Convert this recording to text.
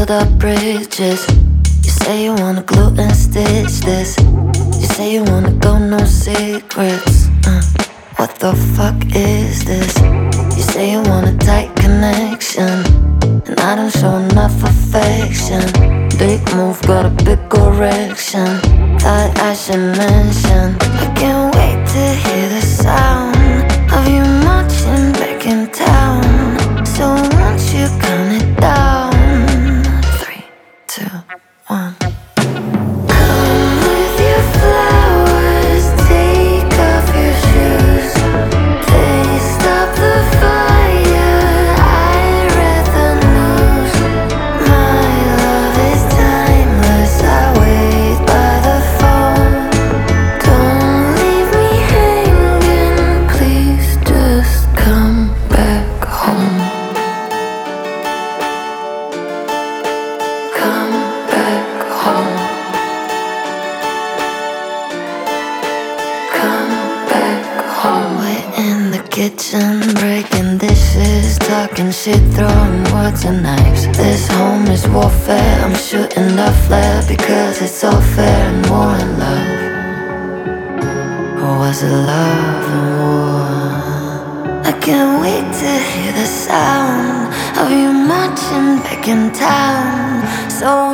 build up bridges. You say you wanna glue and stitch this. You say you wanna go, no secrets. What the fuck is this? You say you want a tight connection, and I don't show enough affection. Big move, got a big erection. Thought I should mention, I can't wait to hear the sound of you marching back in town. So won't you count it down? 3, 2, 1. Kitchen, breaking dishes, talking shit, throwing words and knives. This home is warfare, I'm shooting the flare because it's all fair and war and love. Or was it love and war? I can't wait to hear the sound of you marching back in town. So